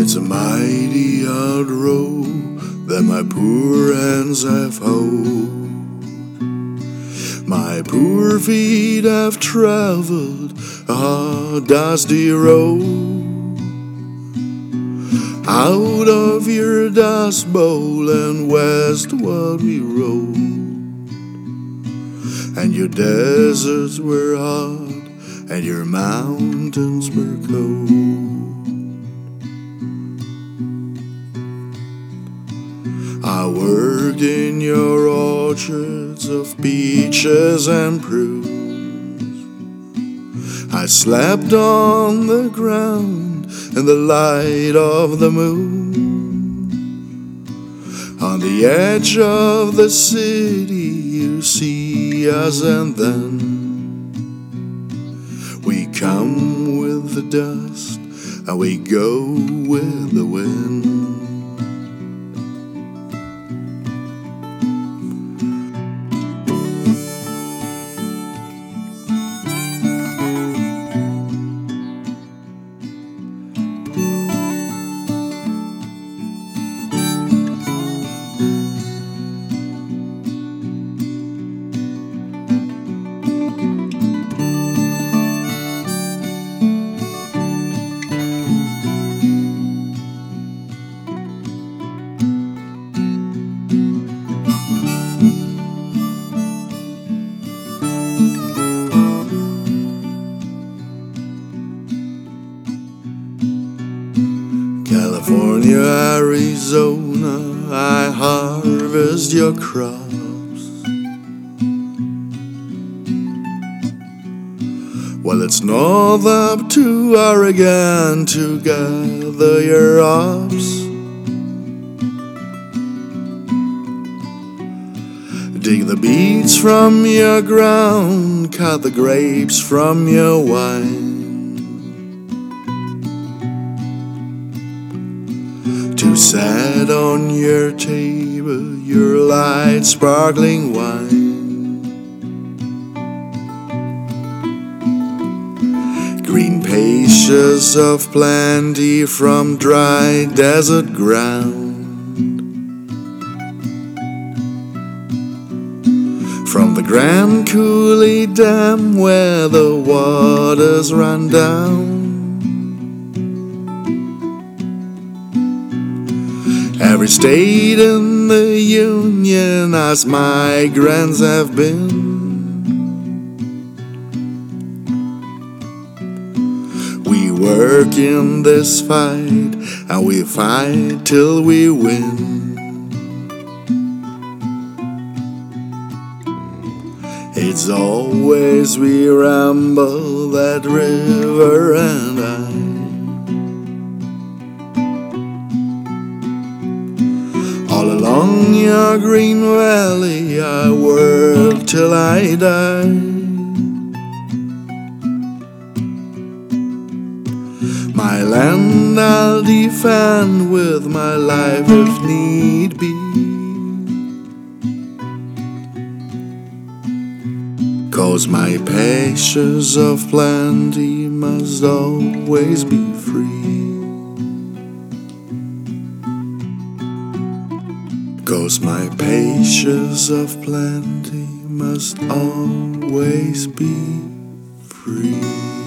It's a mighty hard road that my poor hands have hoed. My poor feet have traveled a dusty road. Out of your dust bowl and westward we rode, and your deserts were hot and your mountains were cold. I worked in your orchards of peaches and prunes. I slept on the ground in the light of the moon. On the edge of the city you see us, and then we come with the dust and we go with the wind. California, Arizona, I harvest your crops. Well, it's north up to Oregon to gather your hops. Dig the beets from your ground, cut the grapes from your wine. To set on your table your light sparkling wine. Green pastures of plenty from dry desert ground. From the Grand Coulee Dam where the waters run down. Every state in the Union as migrants have been. We work in this fight and we fight till we win. It's always we ramble that river and I. All along your green valley I work till I die. My land I'll defend with my life if need be. 'Cause my pastures of plenty must always be free. 'Cause my pastures of plenty must always be free.